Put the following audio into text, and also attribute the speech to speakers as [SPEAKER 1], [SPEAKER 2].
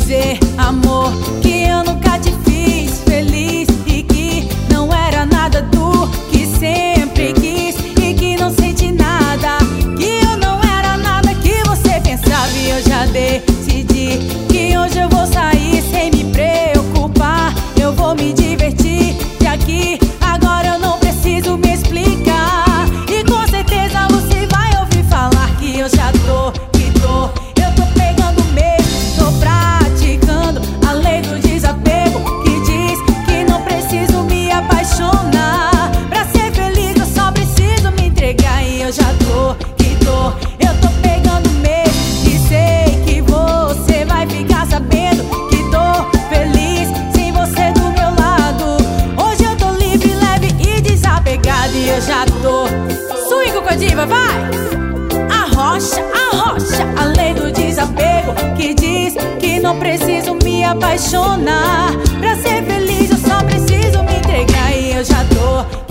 [SPEAKER 1] dizer, amor, que eu nunca te fiz feliz e que não era nada do que sempre quis e que não senti nada, que eu não era nada que você pensava. E eu já decidi que hoje eu vou sair sem me preocupar, eu vou me divertir e aqui agora eu não preciso me explicar. E com certeza você vai ouvir falar que eu já tô, eu tô pegando mesmo, tô praticando a lei do desapego, que diz que não preciso me apaixonar. Pra ser feliz eu só preciso me entregar. E eu já tô, eu tô pegando mesmo, e sei que você vai ficar sabendo que tô feliz sem você do meu lado. Hoje eu tô livre, leve e desapegado. E eu já tô, swing com a diva, vai! Arrocha, a lei do desapego, que diz que não preciso me apaixonar. Pra ser feliz eu só preciso me entregar. E eu já tô